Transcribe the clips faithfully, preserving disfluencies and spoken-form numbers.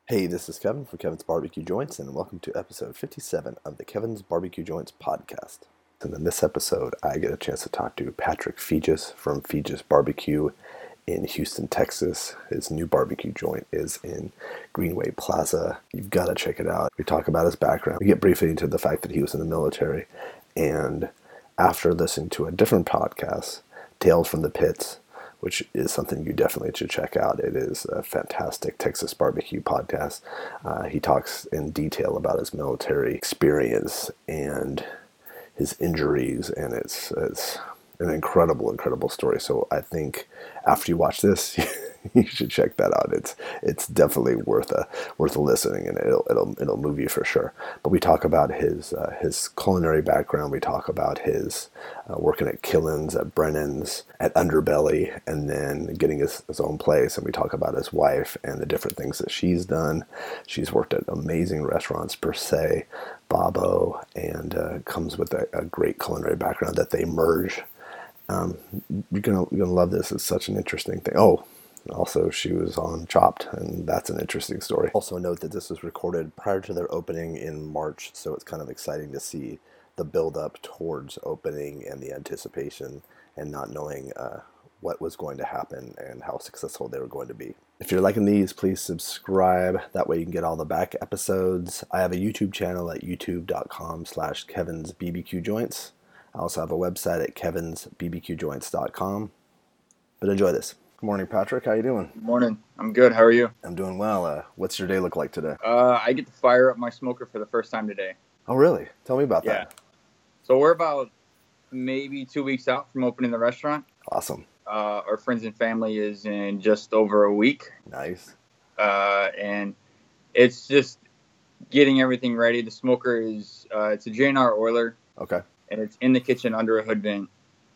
Hey, this is Kevin from Kevin's Barbecue Joints, and welcome to episode fifty-seven of the Kevin's Barbecue Joints podcast. And in this episode, I get a chance to talk to Patrick Feges from Feges Barbecue in Houston, Texas. His new barbecue joint is in Greenway Plaza. You've got to check it out. We talk about his background. We get briefly into the fact that he was in the military. And after listening to a different podcast, Tales from the Pits, which is something you definitely should check out. It is a fantastic Texas barbecue podcast. Uh, he talks in detail about his military experience and his injuries, and it's, it's an incredible, incredible story. So I think after you watch this, you should check that out. It's it's definitely worth a worth a listening, and it'll it'll it'll move you for sure. But we talk about his uh, his culinary background. We talk about his uh, working at Killen's, at Brennan's, at Underbelly, and then getting his, his own place. And we talk about his wife and the different things that she's done. She's worked at amazing restaurants, per se, Babo, and uh, comes with a, a great culinary background that they merge. Um, you're gonna you're gonna love this. It's such an interesting thing. Oh, also she was on Chopped, and that's an interesting story. Also note that this was recorded prior to their opening in March, so it's kind of exciting to see the build up towards opening and the anticipation and not knowing uh, what was going to happen and how successful they were going to be. If you're liking these, please subscribe. That way you can get all the back episodes. I have a YouTube channel at youtube.com slash Kevin's BBQ Joints. I also have a website at kevins b b q joints dot com. But enjoy this. Good morning, Patrick. How you doing? Good morning. I'm good. How are you? I'm doing well. Uh, what's your day look like today? Uh, I get to fire up my smoker for the first time today. Oh, really? Tell me about Yeah. that. So we're about maybe two weeks out from opening the restaurant. Awesome. Uh, our friends and family is in just over a week. Nice. Uh, and it's just getting everything ready. The smoker is, uh, it's a J N R Oiler. Okay. And it's in the kitchen under a hood vent.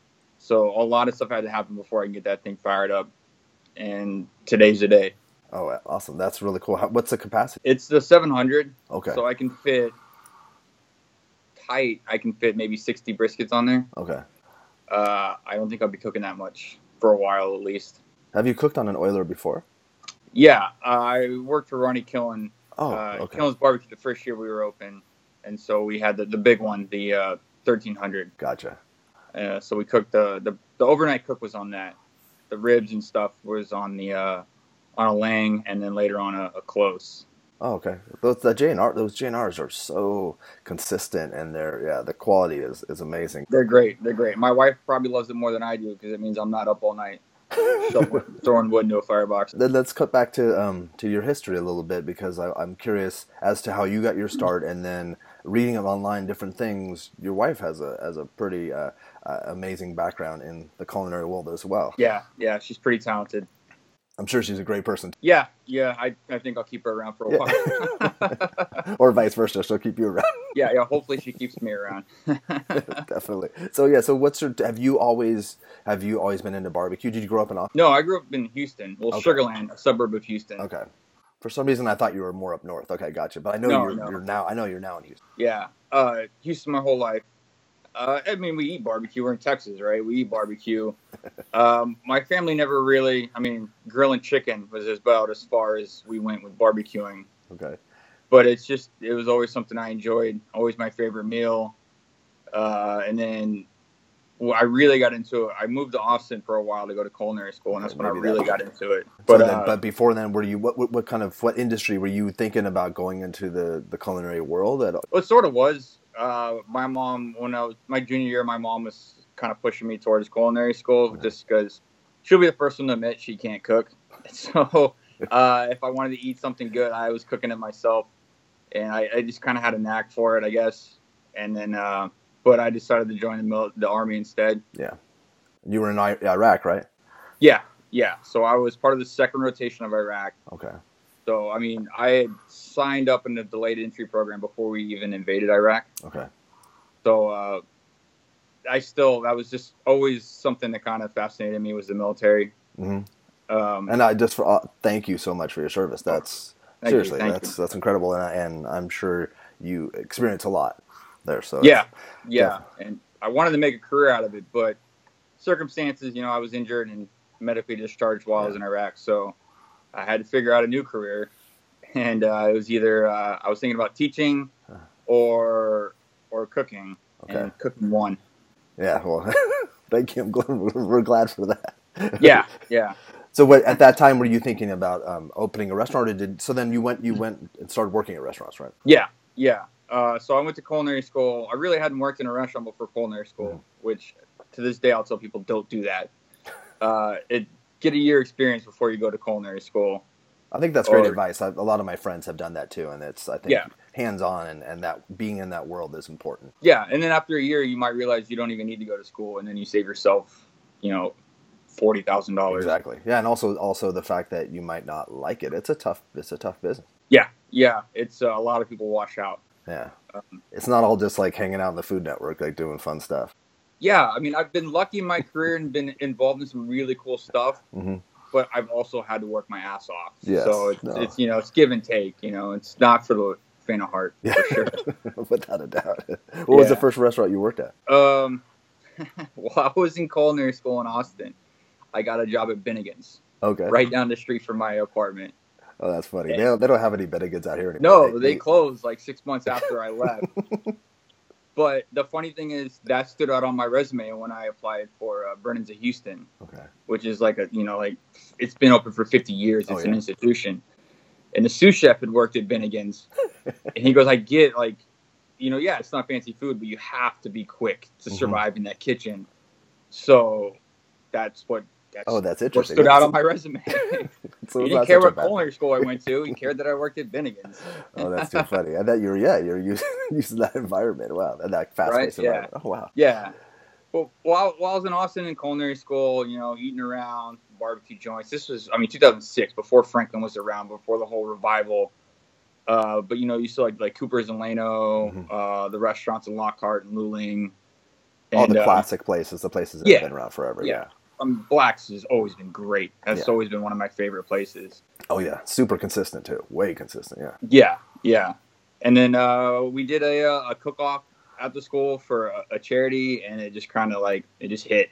So a lot of stuff had to happen before I can get that thing fired up. And today's the day. Oh, awesome. That's really cool. How, what's the capacity? It's the seven hundred. Okay. So I can fit tight. I can fit maybe sixty briskets on there. Okay. Uh, I don't think I'll be cooking that much for a while at least. Have you cooked on an oiler before? Yeah. Uh, I worked for Ronnie Killen. Oh, uh, okay. Killen's Barbecue the first year we were open. And so we had the, the big one, the uh, thirteen hundred. Gotcha. Uh, so we cooked the, the the overnight cook was on that. The ribs and stuff was on the uh, on a Lang, and then later on a, a close. Oh, okay. Those the J N R those J N Rs are so consistent, and they're yeah the quality is, is amazing. They're great. They're great. My wife probably loves it more than I do because it means I'm not up all night throwing wood into a firebox. Then let's cut back to um to your history a little bit, because I, I'm curious as to how you got your start, and then reading of online different things. Your wife has a has a pretty uh, uh, amazing background in the culinary world as well. Yeah, yeah, she's pretty talented. I'm sure she's a great person. Yeah, yeah, I, I think I'll keep her around for a Yeah. while. Or vice versa, she'll keep you around. yeah, yeah, hopefully she keeps me around. Definitely. So yeah, so what's your have you always have you always been into barbecue? Did you grow up in Austin? No, I grew up in Houston. Well, Okay. Sugarland, a suburb of Houston. Okay. For some reason I thought you were more up north. Okay, gotcha. But I know No, you're no. you're now I know you're now in Houston. Yeah, uh, Houston my whole life. Uh, I mean, we eat barbecue. We're in Texas, right? We eat barbecue. Um, my family never really, I mean, grilling chicken was about as far as we went with barbecuing. Okay. But it's just, it was always something I enjoyed. Always my favorite meal. Uh, and then well, I really got into it. I moved to Austin for a while to go to culinary school, and that's when I Maybe really that- got into it. So But, then, uh, but before then, were you what, what what kind of what industry were you thinking about going into the, the culinary world at all? well, it sort of was. Uh, my mom, when I was my junior year, my mom was kind of pushing me towards culinary school just because she'll be the first one to admit she can't cook. So uh, if I wanted to eat something good, I was cooking it myself, and I, I just kind of had a knack for it, I guess. And then, uh, but I decided to join the mil- the army instead. Yeah. You were in I- Iraq, right? Yeah, yeah. So I was part of the second rotation of Iraq. Okay. So, I mean, I had signed up in the delayed entry program before we even invaded Iraq. Okay. So, uh, I still, that was just always something that kind of fascinated me was the military. Mm-hmm. Um, And I just for, uh, thank you so much for your service. That's Thank you, seriously thank that's you. that's incredible, and, I, and I'm sure you experience a lot there. So yeah, it's- yeah. And I wanted to make a career out of it, but circumstances, you know, I was injured and medically discharged while I was in Iraq. So I had to figure out a new career. and uh, it was either uh, I was thinking about teaching or or cooking, Okay. and cooking won. Yeah, well, thank you. I'm glad, we're glad for that. Yeah, yeah. So, what, at that time, were you thinking about um, opening a restaurant, or did so? Then you went, you went and started working at restaurants, right? Yeah, yeah. Uh, so I went to culinary school. I really hadn't worked in a restaurant before culinary school, Mm. which to this day I'll tell people don't do that. Uh, it get a year experience before you go to culinary school. I think that's great Or- advice. I, a lot of my friends have done that too, and it's I think Yeah. hands on and, and that being in that world is important. Yeah, and then after a year, you might realize you don't even need to go to school, and then you save yourself, you know, forty thousand dollars. Exactly. Yeah, and also also the fact that you might not like it. It's a tough it's a tough business. Yeah, yeah. It's uh, a lot of people wash out. Yeah. Um, It's not all just like hanging out in the Food Network, like doing fun stuff. yeah, I mean, I've been lucky in my career and been involved in some really cool stuff, Mm-hmm. but I've also had to work my ass off. Yes, So it's, no. it's you know it's give and take. You know, it's not for the faint of heart Yeah. for sure. Without a doubt. What was the Yeah. first restaurant you worked at? Um, while I was in culinary school in Austin, I got a job at Bennigan's, Okay. right down the street from my apartment. Oh, that's funny. Yeah. They don't, they don't have any Bennigan's out here anymore. No, they closed like six months after I left. But the funny thing is that stood out on my resume when I applied for uh, Brennan's of Houston, Okay. which is like a, you know, like it's been open for fifty years. It's Oh, an yeah. institution. And the sous chef had worked at Bennigan's. And he goes, I get like, you know, yeah, it's not fancy food, but you have to be quick to Mhm. survive in that kitchen. So that's what, that's Oh, that's what interesting. stood out That's- on my resume. so He it's didn't not care such a what bad- culinary school I went to. He cared that I worked at Bennigan's. Oh, that's too funny. I bet you're yeah, you're using, using that environment. Wow, and that fast Right, paced yeah. environment. Oh wow. Yeah. Well, while, while I was in Austin in culinary school, you know, eating around barbecue joints. This was, I mean, two thousand six, before Franklin was around, before the whole revival. Uh, but, you know, you saw like, like Cooper's and Lano, Mhm. uh, the restaurants in Lockhart and Luling. All the uh, classic places, the places that yeah. have been around forever. Yeah. Um, Black's has always been great. That's Yeah. always been one of my favorite places. Oh yeah, super consistent too. Way consistent. Yeah. Yeah, yeah. And then uh, we did a, a cook-off at the school for a, a charity, and it just kind of like, it just hit.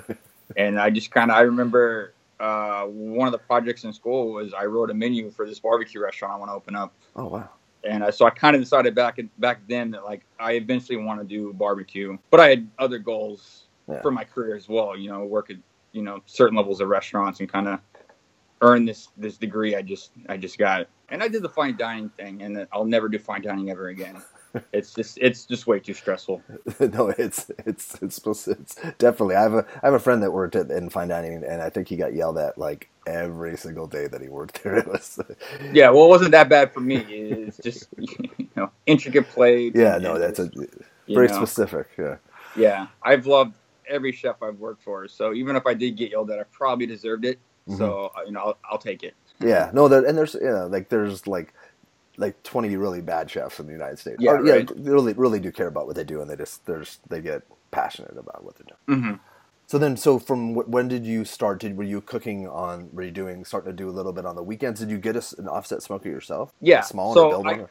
And I just kind of, I remember uh, one of the projects in school was I wrote a menu for this barbecue restaurant I want to open up. Oh wow. And I, so I kind of decided back back then that like I eventually want to do barbecue, but I had other goals Yeah. for my career as well. You know, work at you know certain levels of restaurants and kind of earn this this degree I just I just got. And I did the fine dining thing, and I'll never do fine dining ever again. It's just it's just way too stressful. No, it's it's it's supposed to, it's definitely. I have a I have a friend that worked at, in fine dining, and I think he got yelled at like every single day that he worked there. It was Yeah, well, it wasn't that bad for me. It's just you know intricate plates. yeah, and- no, and that's a just, very you know. specific. Yeah. Yeah, I've loved every chef I've worked for. So even if I did get yelled at, I probably deserved it. So uh, you know, I'll, I'll take it. Yeah, no, there, and there's you know like there's like like twenty really bad chefs in the United States. Yeah, Or, yeah, right. they really really do care about what they do, and they just there's they get passionate about what they're doing. Mm-hmm. So then, so from wh- when did you start? Did were you cooking on? Were you doing starting to do a little bit on the weekends? Did you get us an offset smoker yourself? Yeah, a small so one or build I- one? Or-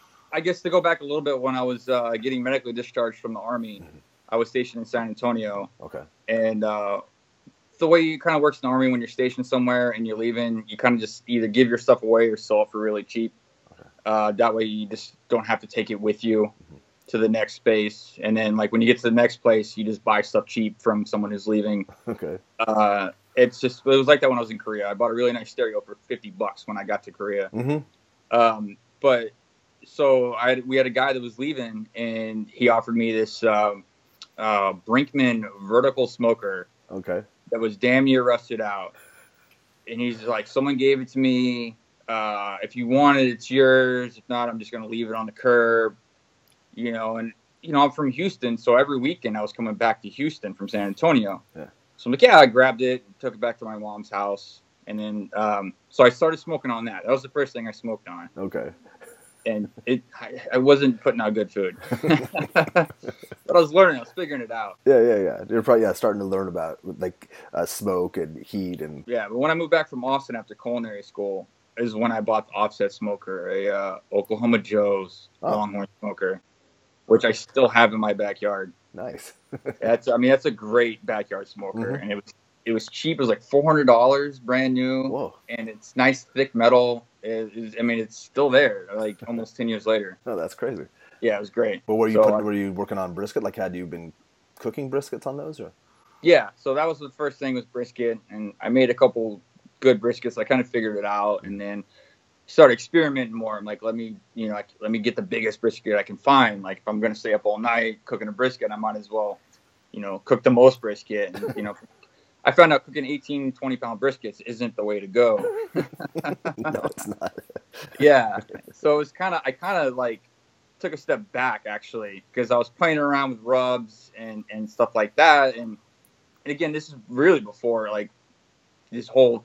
I guess to go back a little bit, when I was uh, getting medically discharged from the Army, Mhm. I was stationed in San Antonio. Okay. And uh, the way it kind of works in the Army when you're stationed somewhere and you're leaving, you kind of just either give your stuff away or sell it for really cheap. Okay. Uh, that way you just don't have to take it with you Mhm. to the next space. And then, like, when you get to the next place, you just buy stuff cheap from someone who's leaving. Okay. Uh, it's just, it was like that when I was in Korea. I bought a really nice stereo for fifty bucks when I got to Korea. Mm-hmm. Um, but so I we had a guy that was leaving, and he offered me this um, uh, Brinkman vertical smoker Okay. that was damn near rusted out. And he's like, someone gave it to me. Uh, if you want it, it's yours. If not, I'm just going to leave it on the curb. You know, and, you know, I'm from Houston. So every weekend I was coming back to Houston from San Antonio. Yeah. So I'm like, yeah, I grabbed it, took it back to my mom's house. And then, um, so I started smoking on that. That was the first thing I smoked on. Okay. And it, I, I wasn't putting out good food. But I was learning. I was figuring it out. Yeah, yeah, yeah. You're probably yeah starting to learn about like uh, smoke and heat and Yeah, but when I moved back from Austin after culinary school is when I bought the offset smoker, a uh, Oklahoma Joe's Oh. Longhorn smoker, which I still have in my backyard. nice. That's, I mean, that's a great backyard smoker, Mhm. and it was, it was cheap. It was like four hundred dollars, brand new. Whoa. And it's nice, thick metal. It, it, I mean, it's still there, like almost ten years later. Oh, that's crazy. Yeah, it was great. But were you so, putting, were you working on brisket? Like, had you been cooking briskets on those? Or? Yeah, so that was the first thing was brisket, and I made a couple good briskets. I kind of figured it out, and then started experimenting more. I'm like, let me, you know, like, let me get the biggest brisket I can find. Like, if I'm going to stay up all night cooking a brisket, I might as well, you know, cook the most brisket. And, you know, I found out cooking eighteen, twenty pound briskets isn't the way to go. No, it's not. Yeah. So it was kind of, I kind of like took a step back actually, because I was playing around with rubs and, and stuff like that. And, and again, this is really before like this whole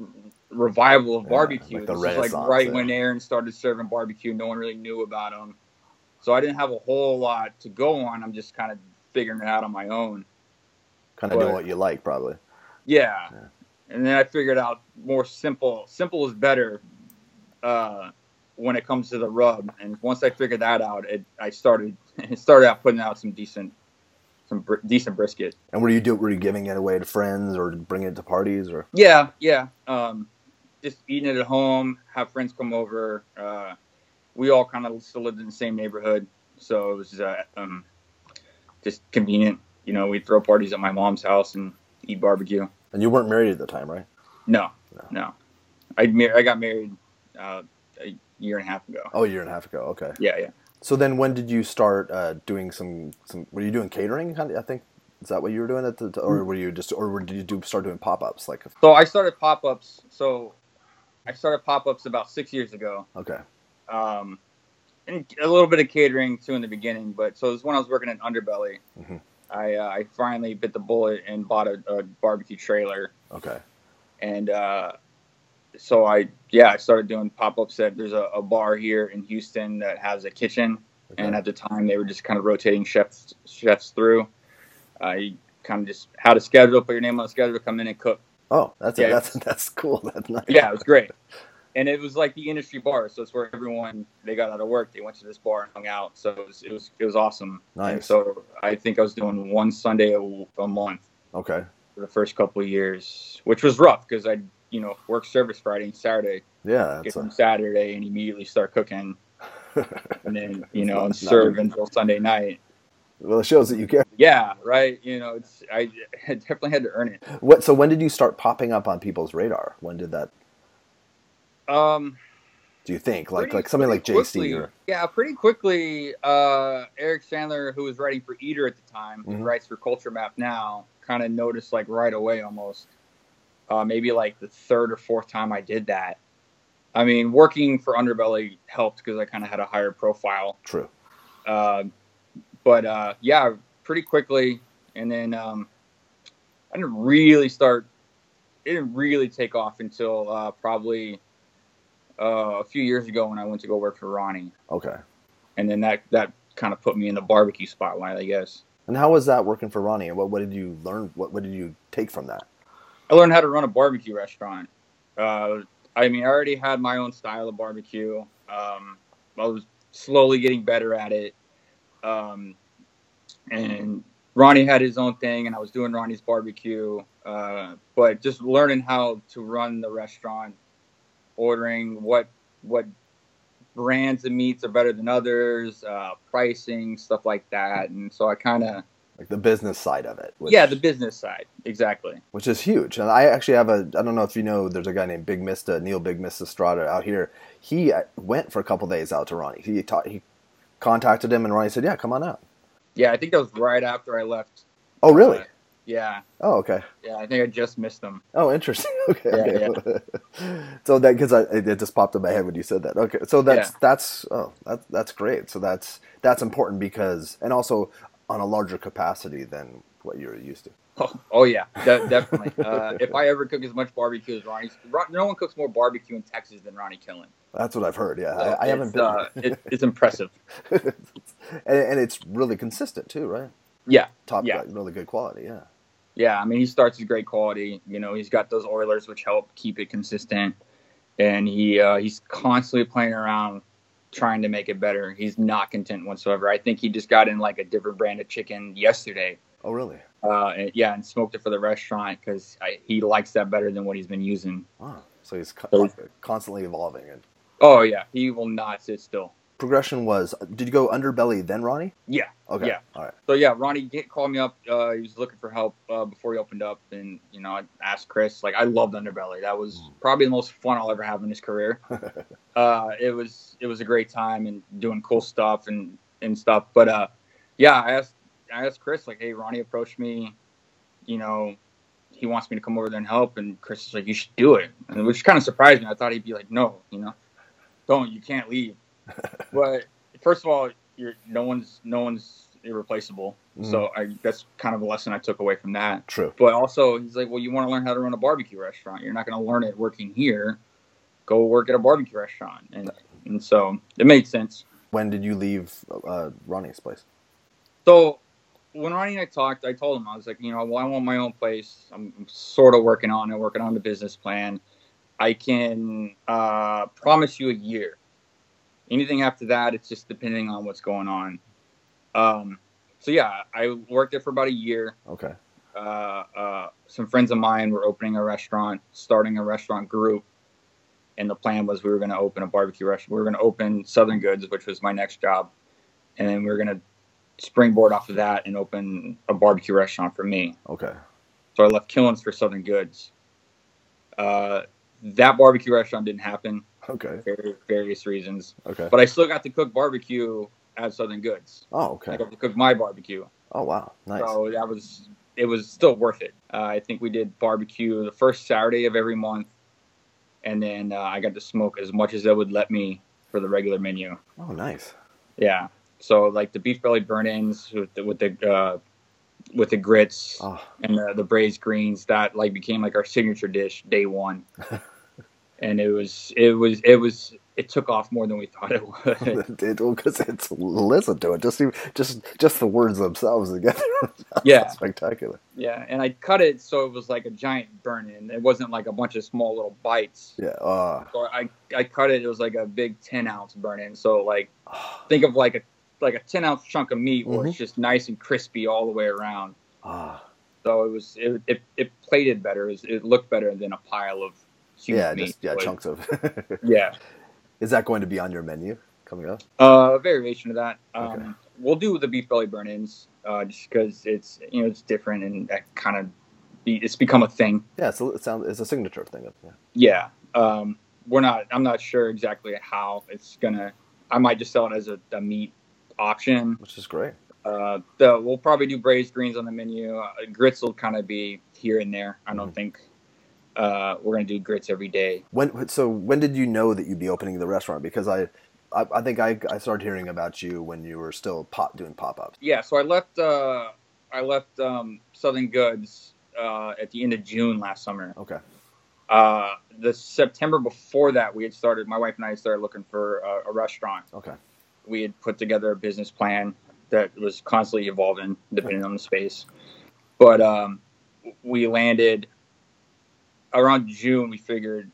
revival of barbecue. Yeah, like the this was like right yeah. when Aaron started serving barbecue. No one really knew about him. So I didn't have a whole lot to go on. I'm just kind of figuring it out on my own. Kind of doing what you like, probably. Yeah. yeah. And then I figured out more simple. Simple is better uh, when it comes to the rub. And once I figured that out, it, I started it started out putting out some decent some br- decent brisket. And were you do were you giving it away to friends or bringing it to parties or? Yeah, yeah. Um, just eating it at home. Have friends come over. Uh, we all kind of still lived in the same neighborhood, so it was uh, um, just convenient. You know, we'd throw parties at my mom's house and eat barbecue. And you weren't married at the time, right? No, no. no. I mar- I got married uh, a year and a half ago. Oh, a year and a half ago. Okay. Yeah, yeah. So then, when did you start uh, doing some, some? Were you doing catering? I think is that what you were doing at the, or were you just, or did you do start doing pop ups? Like, so I started pop ups. So I started pop ups about six years ago. Okay. Um, and a little bit of catering too in the beginning, but so it was when I was working at Underbelly. Mm-hmm. I uh, I finally bit the bullet and bought a, a barbecue trailer. Okay. And uh, so I yeah I started doing pop ups at there's a, a bar here in Houston that has a kitchen, okay. And at the time they were just kind of rotating chefs chefs through. Uh, you kind of just had a schedule, put your name on the schedule, come in and cook. Oh, that's yeah, a, that's that's cool. That's nice. Yeah, it was great. And it was like the industry bar, so it's where everyone, they got out of work, they went to this bar and hung out. So it was it was, it was awesome. Nice. And so I think I was doing one Sunday a, a month. Okay. For the first couple of years, which was rough because I, you know, work service Friday and Saturday. Yeah. Get from Saturday and immediately start cooking, and then you know, and serve until Sunday night. Well, it shows that you care. Yeah, right. You know, it's I, I definitely had to earn it. What? So when did you start popping up on people's radar? When did that? Um, do you think like like something like J C or yeah, pretty quickly? Uh, Eric Sandler, who was writing for Eater at the time, who mm-hmm. writes for Culture Map now, kind of noticed like right away almost. Uh, maybe like the third or fourth time I did that. I mean, working for Underbelly helped because I kind of had a higher profile. True. Uh, but uh, yeah, pretty quickly, and then um, I didn't really start. It didn't really take off until uh, probably. Uh, a few years ago when I went to go work for Ronnie. Okay. And then that, that kind of put me in the barbecue spotlight, I guess. And how was that working for Ronnie? And what, what did you learn? What, what did you take from that? I learned how to run a barbecue restaurant. Uh, I mean, I already had my own style of barbecue. Um, I was slowly getting better at it. Um, and Ronnie had his own thing, and I was doing Ronnie's barbecue. Uh, but just learning how to run the restaurant, ordering what what brands of meats are better than others, uh, pricing, stuff like that. And so I kind of... Like the business side of it. Which, yeah, the business side. Exactly. Which is huge. And I actually have a... I don't know if you know, there's a guy named Big Mista, Neil Big Mista Strada out here. He went for a couple days out to Ronnie. He, taught, he contacted him and Ronnie said, yeah, come on out. Yeah, I think that was right after I left. Oh, really? Uh, Yeah. Oh, okay. Yeah, I think I just missed them. Oh, interesting. Okay. Yeah, okay. Yeah. So that because it just popped in my head when you said that. Okay. So that's yeah. that's oh that's that's great. So that's that's important because and also on a larger capacity than what you're used to. Oh, oh yeah, de- definitely. uh, if I ever cook as much barbecue as Ronnie, no one cooks more barbecue in Texas than Ronnie Killen. That's what I've heard. Yeah, so I, I haven't been. Uh, it, it's impressive, and, and it's really consistent too, right? Yeah. Top, yeah. really good quality. Yeah. Yeah, I mean, he starts with great quality. You know, he's got those Oilers, which help keep it consistent. And he uh, he's constantly playing around, trying to make it better. He's not content whatsoever. I think he just got in, like, a different brand of chicken yesterday. Oh, really? Uh, and, yeah, and smoked it for the restaurant because he likes that better than what he's been using. Oh, so he's co- So, constantly evolving. And oh yeah, he will not sit still. progression was, did you go Underbelly then Ronnie? Yeah. Okay. Yeah. All right. So yeah, Ronnie get, called me up. Uh, he was looking for help uh, before he opened up, and you know, I asked Chris. Like, I loved Underbelly. That was mm. probably the most fun I'll ever have in his career. uh, it was it was a great time and doing cool stuff and, and stuff. But uh, yeah, I asked I asked Chris, like, hey, Ronnie approached me. You know, he wants me to come over there and help, and Chris is like, you should do it, and which kind of surprised me. I thought he'd be like, no, you know, don't, you can't leave. But first of all, you're no one's no one's irreplaceable. Mm-hmm. So I that's kind of a lesson I took away from that. True. But also, he's like, well, you want to learn how to run a barbecue restaurant. You're not going to learn it working here. Go work at a barbecue restaurant, and and so it made sense. When did you leave uh, Ronnie's place? So when Ronnie and I talked, I told him, I was like, you know, well, I want my own place. I'm, I'm sort of working on it, working on the business plan. I can uh, promise you a year. Anything after that, it's just depending on what's going on. Um, so yeah, I worked there for about a year. Okay. Uh, uh, some friends of mine were opening a restaurant, starting a restaurant group, and the plan was we were going to open a barbecue restaurant. We were going to open Southern Goods, which was my next job, and then we were going to springboard off of that and open a barbecue restaurant for me. Okay. So I left Killins for Southern Goods. Uh, that barbecue restaurant didn't happen. Okay. For various reasons. Okay. But I still got to cook barbecue at Southern Goods. Oh, okay. I got to cook my barbecue. Oh, wow. Nice. So that was, it was still worth it. Uh, I think we did barbecue the first Saturday of every month. And then uh, I got to smoke as much as they would let me for the regular menu. Oh, nice. Yeah. So like the beef belly burn-ins with the, with the, uh, with the grits oh. and the, the braised greens, that like became like our signature dish day one. And it was, it was, it was, it took off more than we thought it would. Because it's, listen to it, just, just, just the words themselves together. Yeah. Spectacular. Yeah. And I cut it so it was like a giant burn-in. It wasn't like a bunch of small little bites. Yeah. Uh, so I, I cut it. It was like a big ten ounce burn-in. So like, think of like a, like a ten ounce chunk of meat where mm-hmm. it's just nice and crispy all the way around. Ah. So it was, it, it, it plated better. It, was, it looked better than a pile of yeah, meat. just yeah, but, chunks of. Yeah. Is that going to be on your menu coming up? Uh, a variation of that. Um, okay. We'll do the beef belly burn-ins, uh, just because it's, you know, it's different and that kind of be, it's become a thing. Yeah, it's a, it sounds it's a signature thing. Yeah. Yeah. Um, we're not. I'm not sure exactly how it's gonna. I might just sell it as a, a meat option, which is great. Uh, the, we'll probably do braised greens on the menu. Uh, grits will kind of be here and there. I don't mm-hmm. think. Uh, we're gonna do grits every day. When so when did you know that you'd be opening the restaurant? Because I, I, I think I, I started hearing about you when you were still pop doing pop ups. Yeah, so I left uh, I left um, Southern Goods uh, at the end of June last summer. Okay. Uh, the September before that, we had started. My wife and I started looking for a, a restaurant. Okay. We had put together a business plan that was constantly evolving depending on the space, but um, we landed. Around June, we figured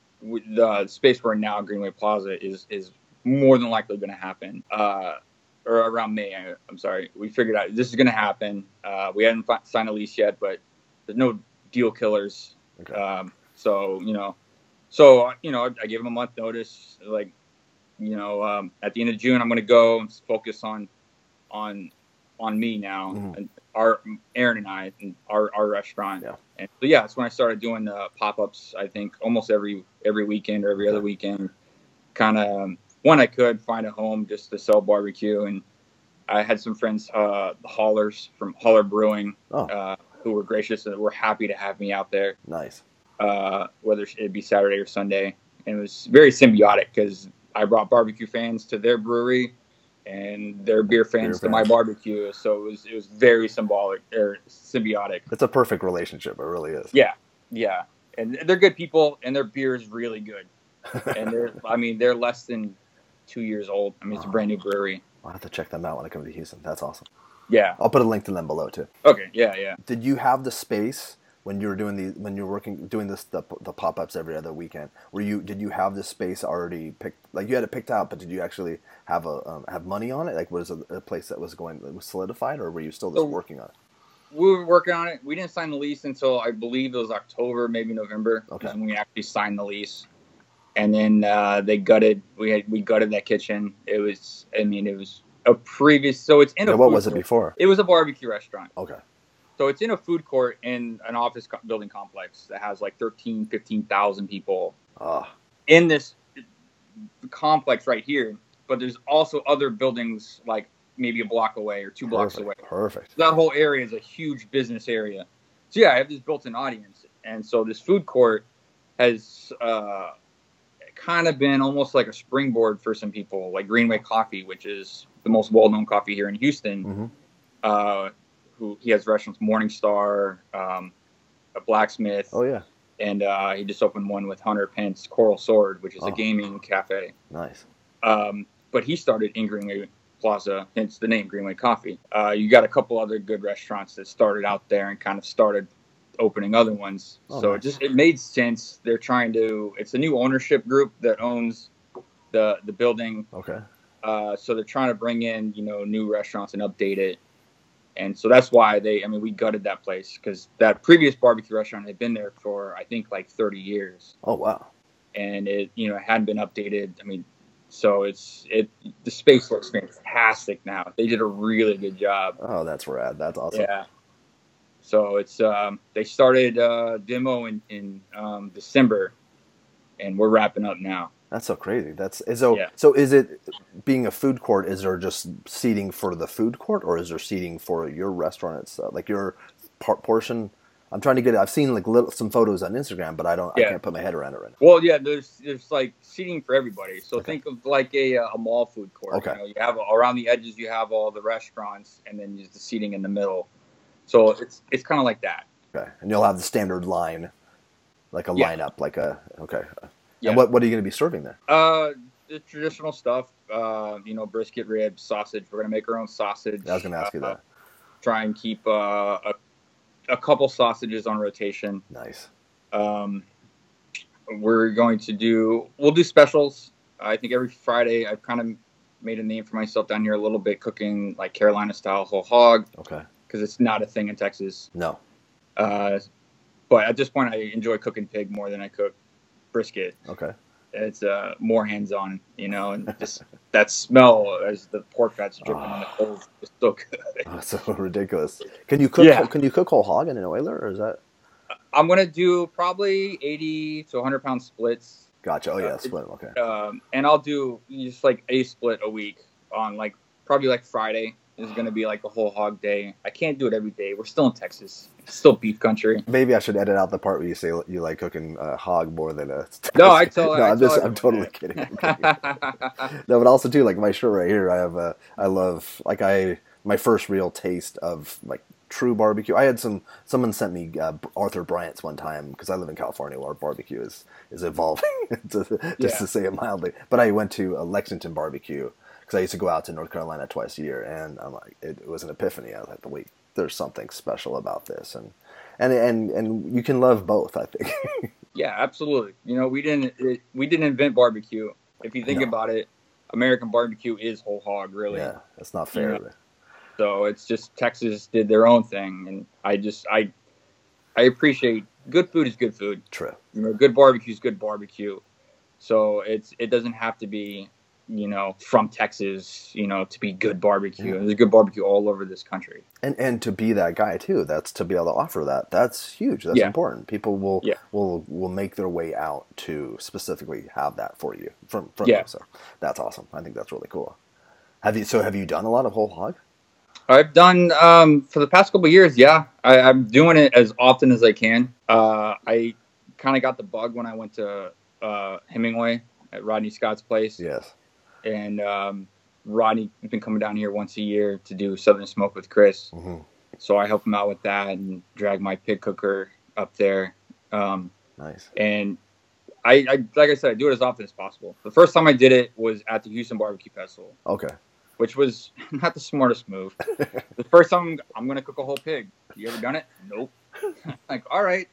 the space we're in now, Greenway Plaza, is is more than likely going to happen. Uh, or around May, I, I'm sorry. We figured out this is going to happen. Uh, we hadn't signed a lease yet, but there's no deal killers. Okay. Um, so, you know, so, you know, I gave him a month notice. Like, you know, um, at the end of June, I'm going to go and focus on on on me now. Mm-hmm. And our Aaron and I, and our, our restaurant. Yeah. And so, yeah, that's when I started doing the pop-ups, I think, almost every every weekend or every other weekend. Kind of, um, when I could, find a home just to sell barbecue. And I had some friends, uh, the Haulers from Hauler Brewing, oh. uh, who were gracious and were happy to have me out there. Nice. Uh, whether it be Saturday or Sunday. And it was very symbiotic because I brought barbecue fans to their brewery and their beer fans beer to fans. my barbecue. So it was it was very symbolic or symbiotic. It's a perfect relationship. It really is. Yeah, yeah, and they're good people, and their beer is really good. And they're, I mean, they're less than two years old. I mean, it's a brand new brewery. I'll have to check them out when I come to Houston. That's awesome. Yeah, I'll put a link to them below too. Okay. Yeah, yeah. Did you have the space when you were doing the when you were working doing this the, the pop ups every other weekend? Were you did you have the space already picked? Like you had it picked out, but did you actually have a um, have money on it? Like was it a place that was going that was solidified, or were you still just so, working on it? we were working on it. We didn't sign the lease until I believe it was October, maybe November. Okay. When we actually signed the lease. And then uh, they gutted. We had we gutted that kitchen. It was. I mean, it was a previous. So it's in a. Yeah, what food was it court. before? It was a barbecue restaurant. Okay. So it's in a food court in an office co- building complex that has like thirteen, fifteen thousand people Ah. in this complex right here. But there's also other buildings like maybe a block away or two blocks Perfect. away. Perfect. So that whole area is a huge business area. So yeah, I have this built-in audience, and so this food court has. Uh, kind of been almost like a springboard for some people, like Greenway Coffee, which is the most well-known coffee here in Houston. Mm-hmm. Uh, who he has restaurants, Morningstar, um, a Blacksmith. Oh yeah. And uh, he just opened one with Hunter Pence, Coral Sword, which is oh. a gaming cafe. Nice. Um, but he started in Greenway Plaza, hence the name Greenway Coffee. Uh, you got a couple other good restaurants that started out there and kind of started opening other ones. Oh, so nice. it just it made sense. They're trying to. It's a new ownership group that owns the the building. Okay. Uh, so they're trying to bring in you know new restaurants and update it. And so that's why they. I mean, we gutted that place because that previous barbecue restaurant had been there for I think like thirty years. Oh wow. And it you know hadn't been updated. I mean, so it's it the space looks fantastic now. They did a really good job. Oh, that's rad. That's awesome. Yeah. So it's um, they started uh, demo in in um, December, and we're wrapping up now. That's so crazy. That's so. Yeah. So is it being a food court? Is there just seating for the food court, or is there seating for your restaurant itself, like your part portion? I'm trying to get. I've seen like little some photos on Instagram, but I don't. Yeah. I can't put my head around it right now. Well, yeah, there's there's like seating for everybody. So Okay. think of like a a mall food court. Okay. You know, you have around the edges, you have all the restaurants, and then there's the seating in the middle. So it's it's kind of like that. Okay, and you'll have the standard line, like a Yeah. lineup, like a okay. Yeah. And what what are you going to be serving there? Uh, the traditional stuff. Uh, you know, brisket, ribs, sausage. We're gonna make our own sausage. I was going to ask you Uh, that. Try and keep uh, a a couple sausages on rotation. Nice. Um, we're going to do. We'll do specials. I think every Friday. I've kind of made a name for myself down here a little bit, cooking like Carolina style whole hog. Okay. Because it's not a thing in Texas. No. Uh, but at this point, I enjoy cooking pig more than I cook brisket. Okay. It's uh, more hands-on, you know, and just that smell as the pork fat's dripping on the coals is so good. Oh, so ridiculous. Can you cook? Yeah. Can you cook whole hog in an oiler, or is that? I'm gonna do probably eighty to one hundred pound splits. Gotcha. Oh yeah, Uh, split. Okay. Um, and I'll do just like a split a week on like probably like Friday is going to be like a whole hog day. I can't do it every day. We're still in Texas. It's still beef country. Maybe I should edit out the part where you say you like cooking uh, hog more than a. No, I tell. no, I I'm tell just. I'm totally everyone kidding. I'm kidding. No, but also too, like my shirt right here. I have a. I love like I my first real taste of like true barbecue. I had some. Someone sent me uh, Arthur Bryant's one time because I live in California where barbecue is is evolving, to, just Yeah. to say it mildly. But I went to a Lexington barbecue because I used to go out to North Carolina twice a year, and I'm like, it, it was an epiphany. I was like, wait, there's something special about this, and and and and you can love both, I think. Yeah, absolutely. You know, we didn't it, we didn't invent barbecue. If you think No. about it, American barbecue is whole hog, really. Yeah, that's not fair. Yeah. So it's just Texas did their own thing, and I just I I appreciate good food is good food. True. You know, good barbecue is good barbecue. So it's it doesn't have to be, you know, from Texas, you know, to be good barbecue. Yeah. There's good barbecue all over this country. And and to be that guy too, that's to be able to offer that. That's huge. That's Yeah. important. People will Yeah. will will make their way out to specifically have that for you from from Yeah. you. So that's awesome. I think that's really cool. Have you so have you done a lot of whole hog? I've done um, for the past couple of years. Yeah, I, I'm doing it as often as I can. Uh, I kind of got the bug when I went to uh, Hemingway at Rodney Scott's place. Yes. And um, Rodney's been coming down here once a year to do Southern Smoke with Chris. Mm-hmm. So I help him out with that and drag my pig cooker up there. Um, Nice. and I, I, like I said, I do it as often as possible. The first time I did it was at the Houston Barbecue Festival, Okay. which was not the smartest move. The first time I'm going to cook a whole pig. You ever done it? Nope. Like, all right.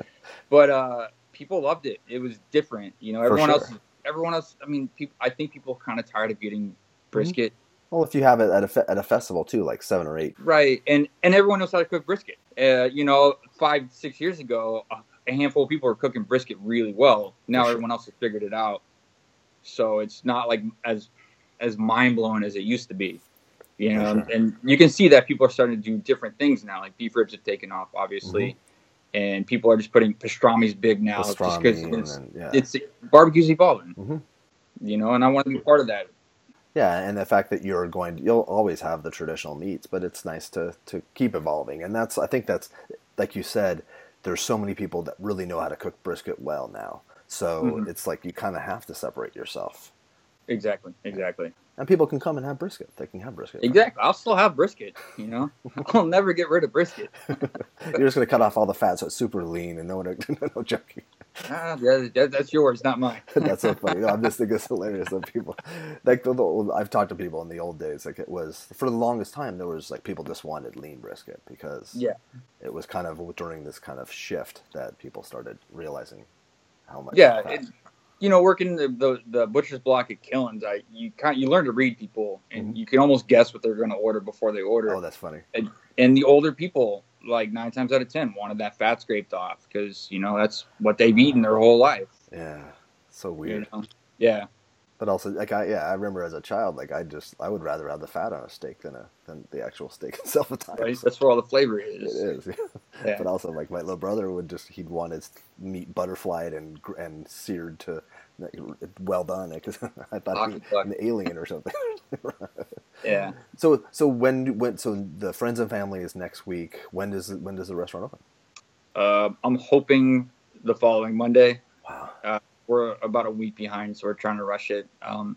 But uh, people loved it. It was different. You know, everyone sure. else, everyone else, I mean, people, I think people are kind of tired of getting brisket. Well, if you have it at a fe- at a festival too, like seven or eight. Right, and and everyone knows how to cook brisket. Uh, you know, five six years ago, a handful of people were cooking brisket really well. Now sure. everyone else has figured it out, so it's not like as as mind blowing as it used to be. You know, sure. and you can see that people are starting to do different things now. Like beef ribs have taken off, obviously, mm-hmm. and people are just putting pastrami's big now. Pastrami, just because it's, then, yeah. it's barbecue's evolving. Mm-hmm. You know, and I want to be part of that. Yeah, and the fact that you're going to, you'll always have the traditional meats, but it's nice to, to keep evolving. And that's, I think that's, like you said, there's so many people that really know how to cook brisket well now. So mm-hmm. it's like you kind of have to separate yourself. Exactly, exactly. And people can come and have brisket. They can have brisket. Exactly. Right? I'll still have brisket, you know. I'll never get rid of brisket. You're just going to cut off all the fat so it's super lean and no one, no joking. Ah, yeah, that's yours, not mine. That's so funny. No, I'm just thinking it's hilarious that people, like the, the, I've talked to people in the old days, like it was, for the longest time, there was like people just wanted lean brisket because yeah. it was kind of during this kind of shift that people started realizing how much. Yeah. It, you know, working the, the, the butcher's block at Killen's, I you kind you learn to read people, and mm-hmm. you can almost guess what they're going to order before they order. Oh, that's funny. And, and the older people, like nine times out of ten, wanted that fat scraped off because you know that's what they've eaten their whole life. Yeah, so weird. You know? Yeah. But also, like I yeah, I remember as a child, like I just I would rather have the fat on a steak than a than the actual steak itself at times. Right? That's where all the flavor is. It is. Yeah. But also, like my little brother would just he'd want his meat butterflied and and seared to well done because I thought he was an alien or something. Yeah. So so when when so the friends and family is next week. When does when does the restaurant open? Uh, I'm hoping the following Monday. Wow. Uh, we're about a week behind, so we're trying to rush it. Um,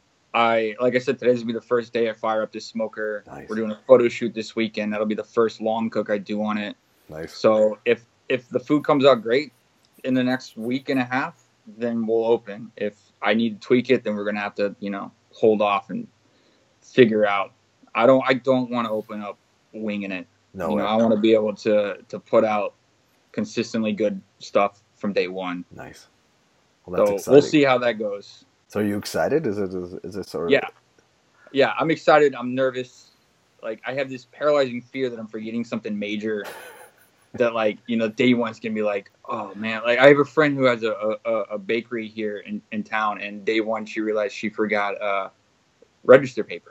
I like I said, today's gonna be the first day I fire up this smoker. Nice. We're doing a photo shoot this weekend. That'll be the first long cook I do on it. Nice. So if if the food comes out great in the next week and a half, then we'll open. If I need to tweak it, then we're gonna have to, you know, hold off and figure out. I don't I don't want to open up winging it. No, you know, I want to be able to to put out consistently good stuff from day one. Nice. Well, that's so exciting. We'll see how that goes. So are you excited? Is it is, is it sort of Yeah. Yeah, I'm excited. I'm nervous. Like I have this paralyzing fear that I'm forgetting something major. That like, you know, day one's gonna be like, oh man, like I have a friend who has a a, a bakery here in, in town, and day one she realized she forgot uh register paper.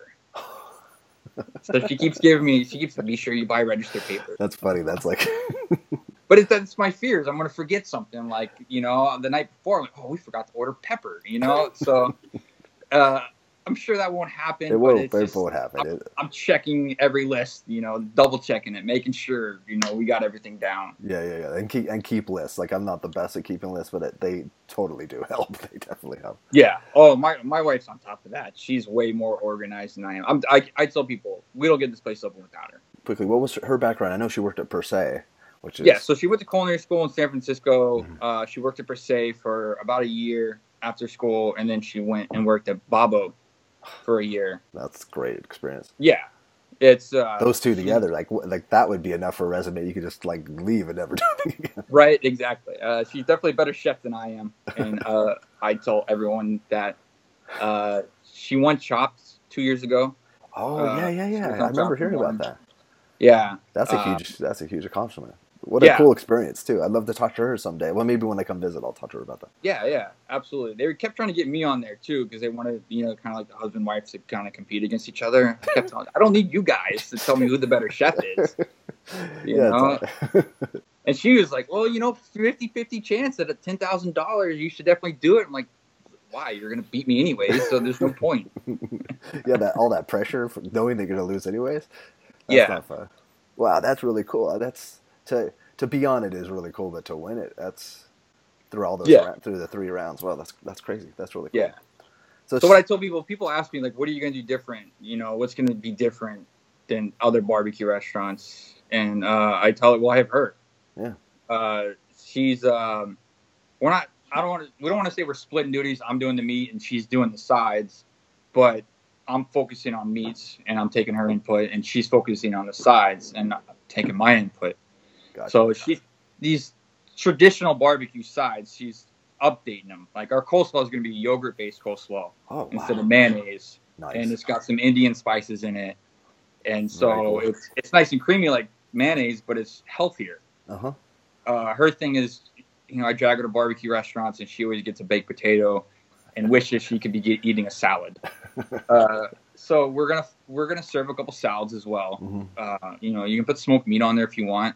So she keeps giving me, she keeps be sure you buy register paper. That's funny. That's like, but it, that's my fears. I'm gonna forget something like, you know, the night before. I'm like, oh, we forgot to order pepper. You know, so uh, I'm sure that won't happen. It will. It won't happen. I'm, I'm checking every list. You know, double checking it, making sure you know we got everything down. Yeah, yeah, yeah, and keep and keep lists. Like I'm not the best at keeping lists, but it, they totally do help. They definitely help. Yeah. Oh, my my wife's on top of that. She's way more organized than I am. I'm, I I tell people we don't get this place open without her. Quickly, what was her background? I know she worked at Per Se, which is yeah. So she went to culinary school in San Francisco. Mm-hmm. Uh, she worked at Per Se for about a year after school, and then she went and worked at Babbo for a year. That's a great experience. Yeah. It's uh, those two together, like like that would be enough for a resume. You could just like leave and never do it again. Right, exactly. Uh, she's definitely a better chef than I am, and uh, I tell everyone that uh, she won Chops two years ago. Oh uh, yeah, yeah, yeah. I remember hearing about that. Yeah, that's a uh, huge that's a huge accomplishment. What a yeah. cool experience too. I'd love to talk to her someday. Well, maybe when I come visit, I'll talk to her about that. Yeah, yeah, absolutely. They kept trying to get me on there too because they wanted, you know, kind of like the husband and wife to kind of compete against each other. I kept telling, I don't need you guys to tell me who the better chef is. You yeah, know? And she was like, well, you know, fifty-fifty chance at a ten thousand dollars, you should definitely do it. I'm like, why? You're going to beat me anyways, so there's no point. Yeah, that all that pressure for knowing they're going to lose anyways. That's yeah. not fun. Wow, that's really cool. That's to to be on it is really cool, but to win it, that's through all those yeah. ra- through the three rounds. Well, that's that's crazy. That's really cool. Yeah. So, so what I tell people, people ask me like, what are you going to do different? You know, what's going to be different than other barbecue restaurants? And uh, I tell it, well, I have her. Yeah. Uh, she's um, we're not. I don't want to. We don't want to say we're splitting duties. I'm doing the meat and she's doing the sides, but I'm focusing on meats and I'm taking her input, and she's focusing on the sides and I'm taking my input. Gotcha. So she these traditional barbecue sides, she's updating them. Like our coleslaw is going to be yogurt based coleslaw oh, instead wow. of mayonnaise. Nice. and it's got some Indian spices in it, and so Very cool. it's it's nice and creamy like mayonnaise, but it's healthier. Uh-huh. Uh, her thing is, you know, I drag her to barbecue restaurants, and she always gets a baked potato, and wishes she could be get, eating a salad. uh, so we're gonna we're gonna serve a couple salads as well. Mm-hmm. Uh, you know, you can put smoked meat on there if you want.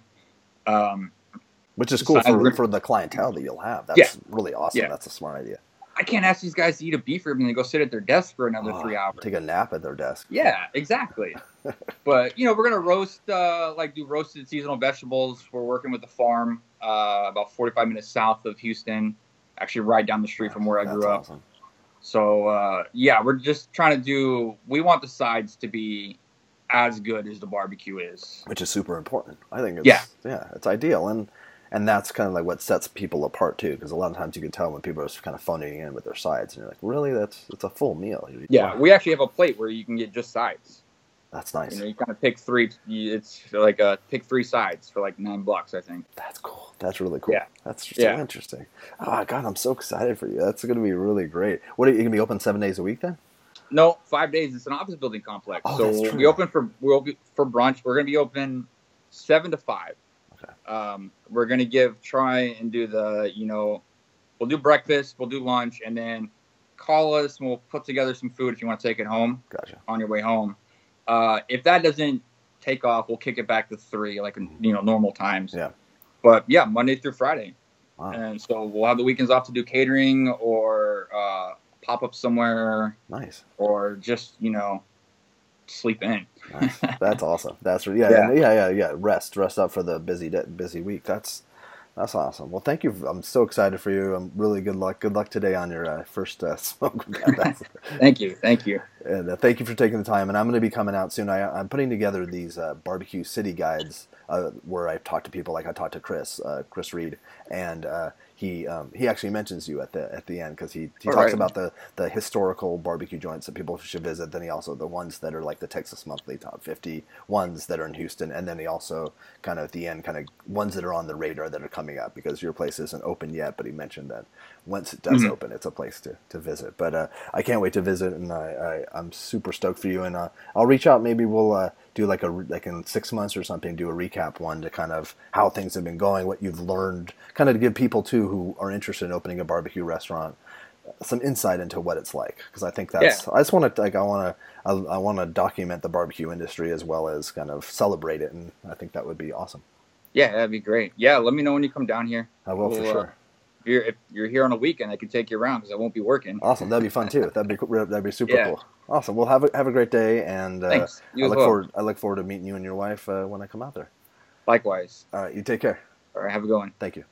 Um, Which is cool for, for the clientele that you'll have. That's yeah. really awesome. Yeah. That's a smart idea. I can't ask these guys to eat a beef rib and then go sit at their desk for another Oh, three hours. Take a nap at their desk. Yeah, exactly. But, you know, we're going to roast, uh, like do roasted seasonal vegetables. We're working with the farm uh, about forty-five minutes south of Houston, actually right down the street from where I grew That's up. awesome. So, uh, yeah, we're just trying to do, we want the sides to be as good as the barbecue is. Which is super important. I think it's, Yeah. yeah, it's ideal. And and that's kind of like what sets people apart too, because a lot of times you can tell when people are just kind of phoning in with their sides, and you're like, really, that's it's a full meal. Yeah, Wow. we actually have a plate where you can get just sides. That's nice. You know, you kind of pick three. It's like a pick three sides for like nine bucks, I think. That's cool. That's really cool. Yeah. That's so Yeah. interesting. Oh God, I'm so excited for you. That's going to be really great. What are you going to be open seven days a week then? No, five days. It's an office building complex. Oh, so that's we'll true. be open for we'll be for brunch. We're gonna be open seven to five. Okay. Um, we're gonna give try and do the you know, we'll do breakfast, we'll do lunch, and then call us and we'll put together some food if you want to take it home Gotcha. on your way home. Uh, if that doesn't take off, we'll kick it back to three, like you know normal times. Yeah. But yeah, Monday through Friday, Wow. and so we'll have the weekends off to do catering or uh, pop up somewhere Nice. or just you know sleep in. Nice. That's awesome. That's yeah, Yeah. yeah, yeah, yeah, yeah. Rest, rest up for the busy, de- busy week. That's that's awesome. Well, thank you. I'm so excited for you. I'm really good luck. Good luck today on your uh, first uh, smoke. That's, Thank you, thank you. and uh, thank you for taking the time. And I'm going to be coming out soon. I, I'm putting together these uh, barbecue city guides uh, where I talk to people. Like I talked to Chris, uh, Chris Reed, and uh, he um, he actually mentions you at the at the end because he, he All talks right. about the, the historical barbecue joints that people should visit. Then he also the ones that are like the Texas Monthly Top fifty ones that are in Houston, and then he also kind of at the end kind of ones that are on the radar that are coming up because your place isn't open yet. But he mentioned that once it does Mhm. open, it's a place to, to visit. But uh, I can't wait to visit, and I, I I'm super stoked for you. And uh, I'll reach out. Maybe we'll uh, do like a re- like in six months or something, do a recap one to kind of how things have been going, what you've learned, kind of to give people too who are interested in opening a barbecue restaurant some insight into what it's like. Because I think that's I just want to like I want to I, I want to document the barbecue industry as well as kind of celebrate it, and I think that would be awesome. Yeah, that'd be great. Yeah, let me know when you come down here. I will for We'll, uh, sure. If you're, if you're here on a weekend, I can take you around because I won't be working. Awesome, that'd be fun too. That'd be cool- that'd be super Yeah. cool. Awesome. Well, have a have a great day, and uh, Thanks. You I as look well. forward I look forward to meeting you and your wife uh, when I come out there. Likewise. All right, you take care. All right, have a good one. Thank you.